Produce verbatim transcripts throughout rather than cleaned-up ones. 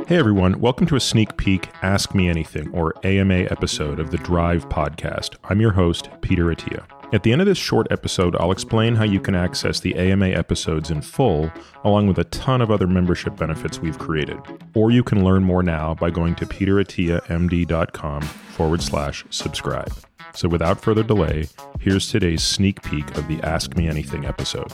Hey everyone, welcome to a sneak peek Ask Me Anything, or A M A episode of the Drive podcast. I'm your host, Peter Attia. At the end of this short episode, I'll explain how you can access the A M A episodes in full, along with a ton of other membership benefits we've created. Or you can learn more now by going to peterattiamd.com forward slash subscribe. So without further delay, here's today's sneak peek of the Ask Me Anything episode.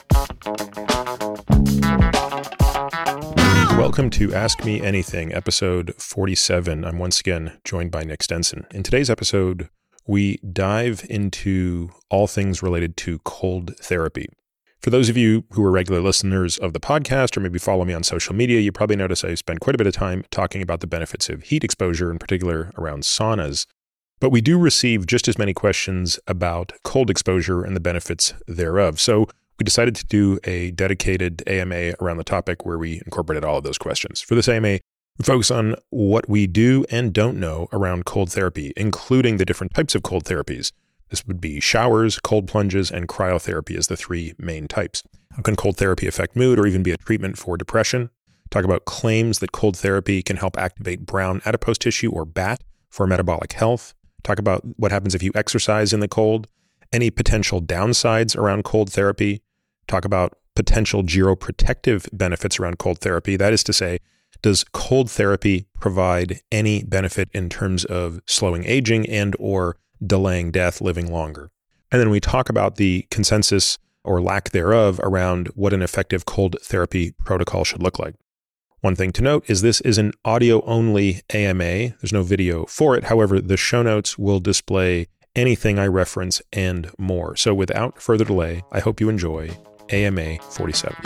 Welcome to Ask Me Anything, episode forty-seven. I'm once again joined by Nick Stenson. In today's episode, we dive into all things related to cold therapy. For those of you who are regular listeners of the podcast or maybe follow me on social media, you probably notice I spend quite a bit of time talking about the benefits of heat exposure, in particular around saunas. But we do receive just as many questions about cold exposure and the benefits thereof. So we decided to do a dedicated A M A around the topic where we incorporated all of those questions. For this A M A, we focus on what we do and don't know around cold therapy, including the different types of cold therapies. This would be showers, cold plunges, and cryotherapy as the three main types. How can cold therapy affect mood or even be a treatment for depression? Talk about claims that cold therapy can help activate brown adipose tissue, or B A T, for metabolic health. Talk about what happens if you exercise in the cold, any potential downsides around cold therapy. Talk about potential geroprotective benefits around cold therapy. That is to say, does cold therapy provide any benefit in terms of slowing aging and or delaying death, living longer? And then we talk about the consensus or lack thereof around what an effective cold therapy protocol should look like. One thing to note is this is an audio-only A M A. There's no video for it. However, the show notes will display anything I reference and more. So without further delay, I hope you enjoy A M A forty-seven.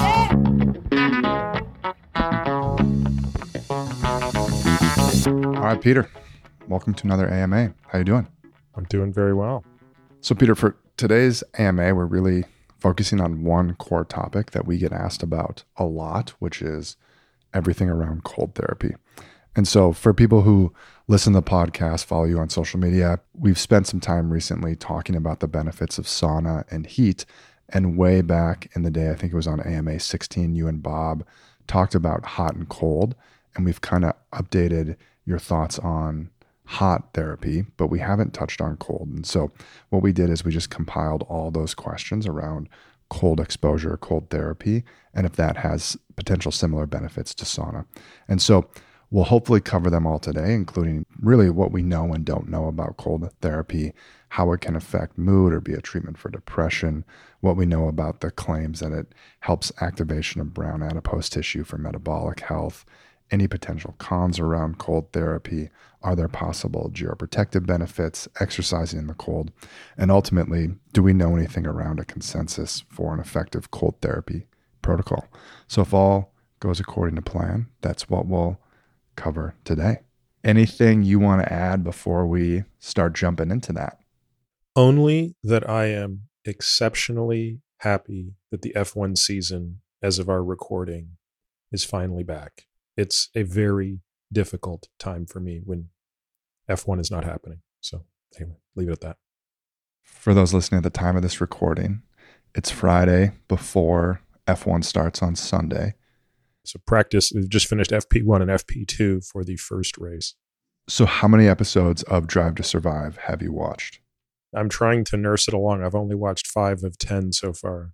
All right, Peter, welcome to another A M A. How you doing? I'm doing very well. So Peter, for today's A M A, we're really focusing on one core topic that we get asked about a lot, which is everything around cold therapy. And so for people who listen to the podcast, follow you on social media, we've spent some time recently talking about the benefits of sauna and heat. And way back in the day, I think it was on A M A sixteen, you and Bob talked about hot and cold. And we've kind of updated your thoughts on hot therapy, but we haven't touched on cold. And so what we did is we just compiled all those questions around cold exposure, cold therapy, and if that has potential similar benefits to sauna. And so we'll hopefully cover them all today, including really what we know and don't know about cold therapy, how it can affect mood or be a treatment for depression, what we know about the claims that it helps activation of brown adipose tissue for metabolic health, any potential cons around cold therapy, are there possible geroprotective benefits, exercising in the cold, and ultimately, do we know anything around a consensus for an effective cold therapy protocol? So if all goes according to plan, that's what we'll cover today. Anything you want to add before we start jumping into that? Only that I am exceptionally happy that the F one season, as of our recording, is finally back. It's a very difficult time for me when F one is not happening. So anyway, leave it at that. For those listening at the time of this recording, it's Friday before F one starts on Sunday. So practice, we've just finished F P one and F P two for the first race. So how many episodes of Drive to Survive have you watched? I'm trying to nurse it along. I've only watched five of ten so far.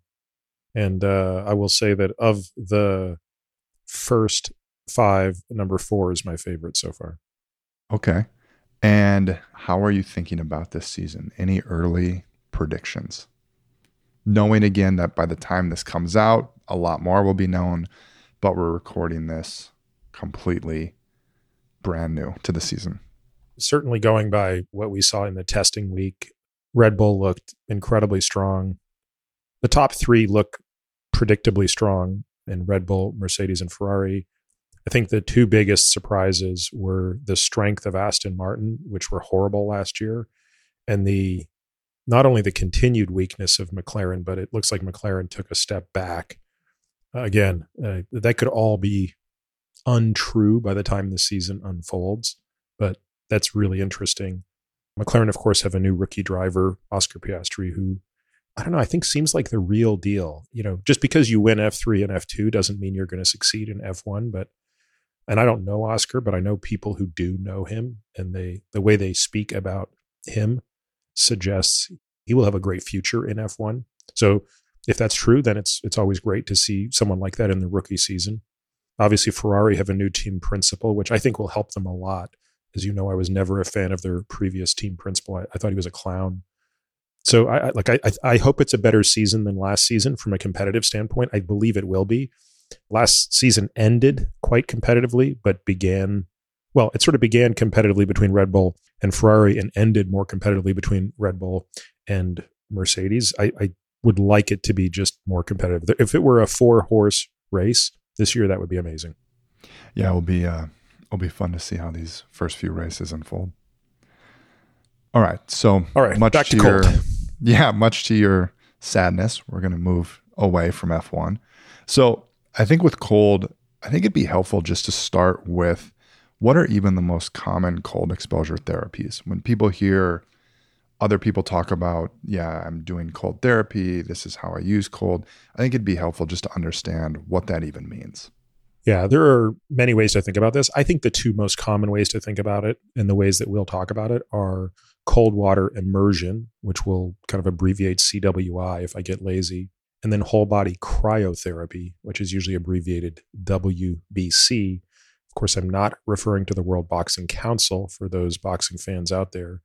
And uh, I will say that of the first five, number four is my favorite so far. Okay. And how are you thinking about this season? Any early predictions? Knowing again that by the time this comes out, a lot more will be known, but we're recording this completely brand new to the season. Certainly going by what we saw in the testing week, Red Bull looked incredibly strong. The top three look predictably strong in Red Bull, Mercedes, and Ferrari. I think the two biggest surprises were the strength of Aston Martin, which were horrible last year, and the not only the continued weakness of McLaren, but it looks like McLaren took a step back. Uh, again, uh, that could all be untrue by the time the season unfolds, but that's really interesting. McLaren, of course, have a new rookie driver, Oscar Piastri, who, I don't know, I think seems like the real deal. You know, just because you win F three and F two doesn't mean you're going to succeed in F one, but And I don't know Oscar, but I know people who do know him, and they the way they speak about him suggests he will have a great future in F one. So if that's true, then it's it's always great to see someone like that in the rookie season. Obviously, Ferrari have a new team principal, which I think will help them a lot. As you know, I was never a fan of their previous team principal. I, I thought he was a clown. So I, I like I, I hope it's a better season than last season from a competitive standpoint. I believe it will be. Last season ended quite competitively, but began, well, it sort of began competitively between Red Bull and Ferrari and ended more competitively between Red Bull and Mercedes. I, I would like it to be just more competitive. If it were a four-horse race this year, that would be amazing. Yeah, it'll be uh, it'll be fun to see how these first few races unfold. All right, so all right, much back to, to your cold. yeah, much to your sadness, we're going to move away from F one. So I think with cold, I think it'd be helpful just to start with what are even the most common cold exposure therapies. When people hear other people talk about, yeah, I'm doing cold therapy, this is how I use cold, I think it'd be helpful just to understand what that even means. Yeah, there are many ways to think about this. I think the two most common ways to think about it and the ways that we'll talk about it are cold water immersion, which we'll kind of abbreviate C W I if I get lazy, and then whole body cryotherapy, which is usually abbreviated W B C. Of course, I'm not referring to the World Boxing Council for those boxing fans out there.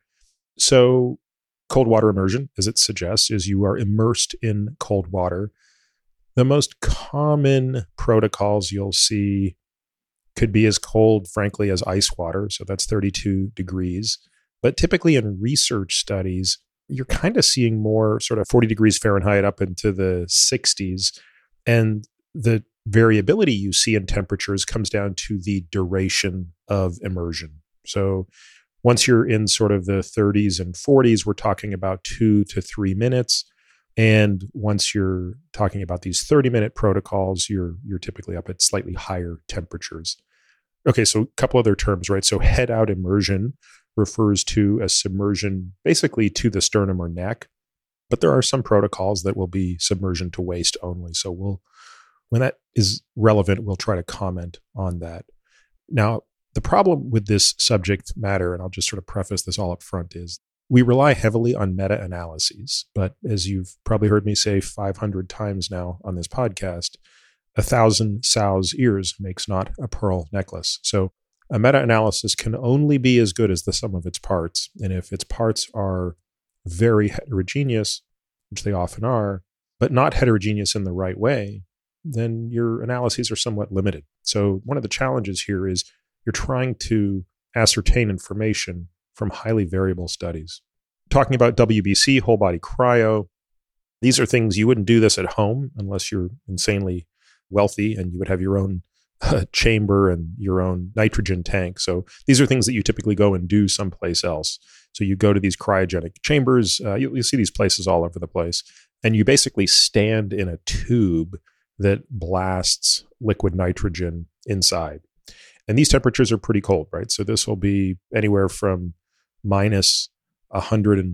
So cold water immersion, as it suggests, is you are immersed in cold water. The most common protocols you'll see could be as cold, frankly, as ice water. So that's thirty-two degrees. But typically in research studies, you're kind of seeing more sort of forty degrees Fahrenheit up into the sixties. And the variability you see in temperatures comes down to the duration of immersion. So once you're in sort of the thirties and forties, we're talking about two to three minutes. And once you're talking about these thirty minute protocols, you're you're typically up at slightly higher temperatures. Okay, so a couple other terms, right? So head out immersion refers to a submersion basically to the sternum or neck, but there are some protocols that will be submersion to waist only. So we'll, when that is relevant, we'll try to comment on that. Now, the problem with this subject matter, and I'll just sort of preface this all up front, is we rely heavily on meta-analyses, but as you've probably heard me say five hundred times now on this podcast, a thousand sow's ears makes not a pearl necklace. So a meta-analysis can only be as good as the sum of its parts. And if its parts are very heterogeneous, which they often are, but not heterogeneous in the right way, then your analyses are somewhat limited. So one of the challenges here is you're trying to ascertain information from highly variable studies. Talking about W B C, whole body cryo, these are things you wouldn't do this at home unless you're insanely wealthy and you would have your own uh, chamber and your own nitrogen tank. So these are things that you typically go and do someplace else. So you go to these cryogenic chambers, uh, you, you see these places all over the place, and you basically stand in a tube that blasts liquid nitrogen inside. And these temperatures are pretty cold, right? So this will be anywhere from minus one hundred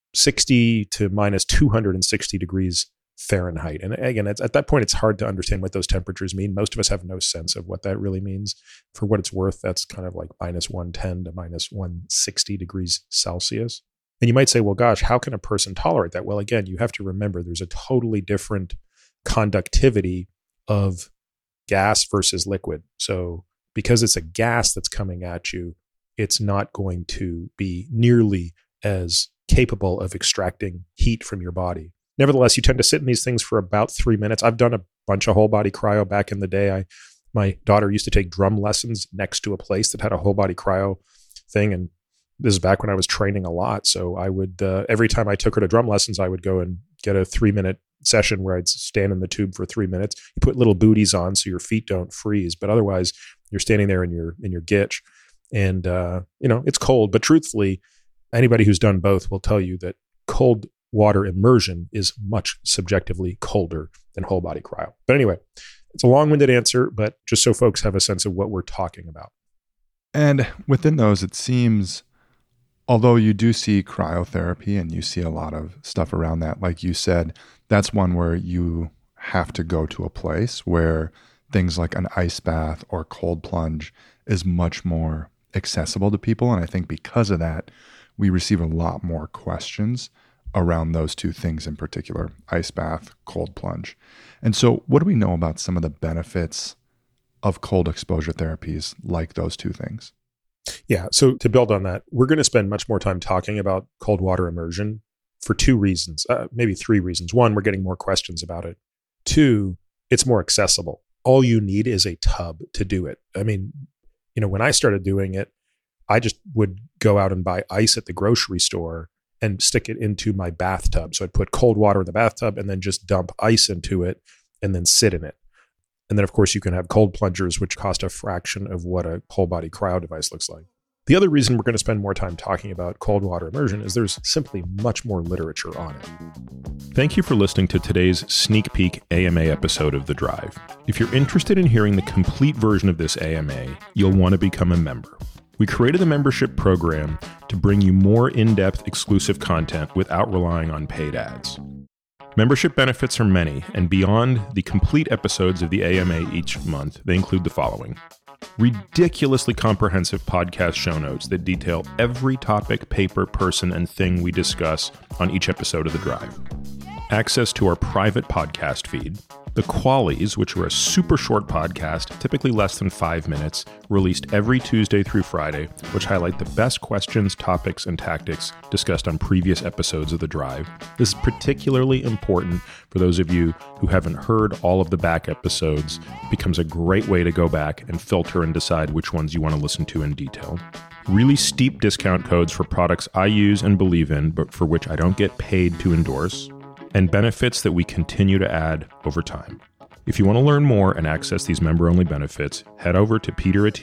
sixty to minus two hundred sixty degrees Fahrenheit. And again, it's, at that point, it's hard to understand what those temperatures mean. Most of us have no sense of what that really means. For what it's worth, that's kind of like minus one ten to minus one hundred sixty degrees Celsius. And you might say, well, gosh, how can a person tolerate that? Well, again, you have to remember there's a totally different conductivity of gas versus liquid. So because it's a gas that's coming at you, it's not going to be nearly as capable of extracting heat from your body. Nevertheless, you tend to sit in these things for about three minutes. I've done a bunch of whole body cryo back in the day. I, my daughter used to take drum lessons next to a place that had a whole body cryo thing. And this is back when I was training a lot. So I would, uh, every time I took her to drum lessons, I would go and get a three minute session where I'd stand in the tube for three minutes. You put little booties on so your feet don't freeze, but otherwise you're standing there in your, in your gitch. And, uh, you know, it's cold, but truthfully, anybody who's done both will tell you that cold water immersion is much subjectively colder than whole body cryo. But anyway, it's a long-winded answer, but just so folks have a sense of what we're talking about. And within those, it seems, although you do see cryotherapy and you see a lot of stuff around that, like you said, that's one where you have to go to a place where things like an ice bath or cold plunge is much more accessible to people. And I think because of that, we receive a lot more questions around those two things in particular, ice bath, cold plunge. And so what do we know about some of the benefits of cold exposure therapies like those two things? Yeah. So to build on that, we're going to spend much more time talking about cold water immersion for two reasons, uh, maybe three reasons. One, we're getting more questions about it. Two, it's more accessible. All you need is a tub to do it. I mean, you know, when I started doing it, I just would go out and buy ice at the grocery store and stick it into my bathtub. So I'd put cold water in the bathtub and then just dump ice into it and then sit in it. And then, of course, you can have cold plungers, which cost a fraction of what a whole body cryo device looks like. The other reason we're going to spend more time talking about cold water immersion is there's simply much more literature on it. Thank you for listening to today's sneak peek A M A episode of The Drive. If you're interested in hearing the complete version of this A M A, you'll want to become a member. We created the membership program to bring you more in-depth exclusive content without relying on paid ads. Membership benefits are many, and beyond the complete episodes of the A M A each month, they include the following. Ridiculously comprehensive podcast show notes that detail every topic, paper, person, and thing we discuss on each episode of The Drive. Access to our private podcast feed. The Qualies, which are a super short podcast, typically less than five minutes, released every Tuesday through Friday, which highlight the best questions, topics, and tactics discussed on previous episodes of The Drive. This is particularly important for those of you who haven't heard all of the back episodes. It becomes a great way to go back and filter and decide which ones you want to listen to in detail. Really steep discount codes for products I use and believe in, but for which I don't get paid to endorse. And benefits that we continue to add over time. If you want to learn more and access these member-only benefits, head over to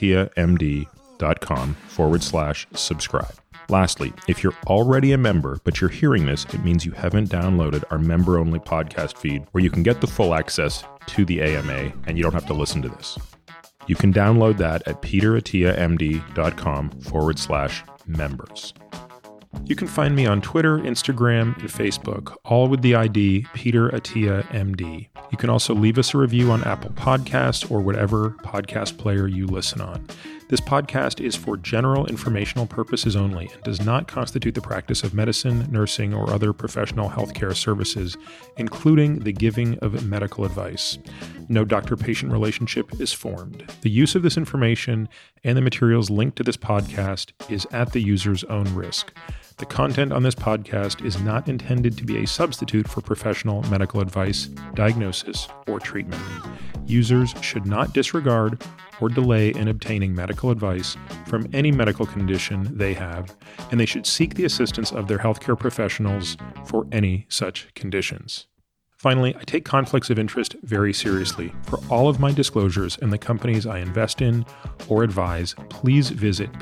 peterattiamd.com forward slash subscribe. Lastly, if you're already a member, but you're hearing this, it means you haven't downloaded our member-only podcast feed where you can get the full access to the A M A and you don't have to listen to this. You can download that at peterattiamd.com forward slash members. You can find me on Twitter, Instagram, and Facebook, all with the I D Peter Attia M D. You can also leave us a review on Apple Podcasts or whatever podcast player you listen on. This podcast is for general informational purposes only and does not constitute the practice of medicine, nursing, or other professional healthcare services, including the giving of medical advice. No doctor-patient relationship is formed. The use of this information and the materials linked to this podcast is at the user's own risk. The content on this podcast is not intended to be a substitute for professional medical advice, diagnosis, or treatment. Users should not disregard or delay in obtaining medical advice from any medical condition they have, and they should seek the assistance of their healthcare professionals for any such conditions. Finally, I take conflicts of interest very seriously. For all of my disclosures and the companies I invest in or advise, please visit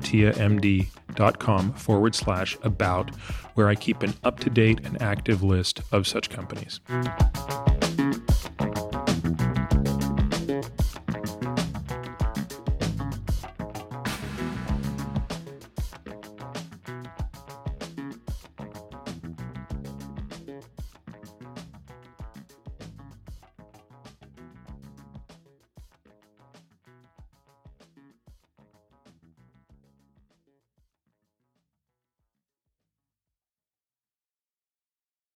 peterattiamd.com forward slash about, where I keep an up-to-date and active list of such companies.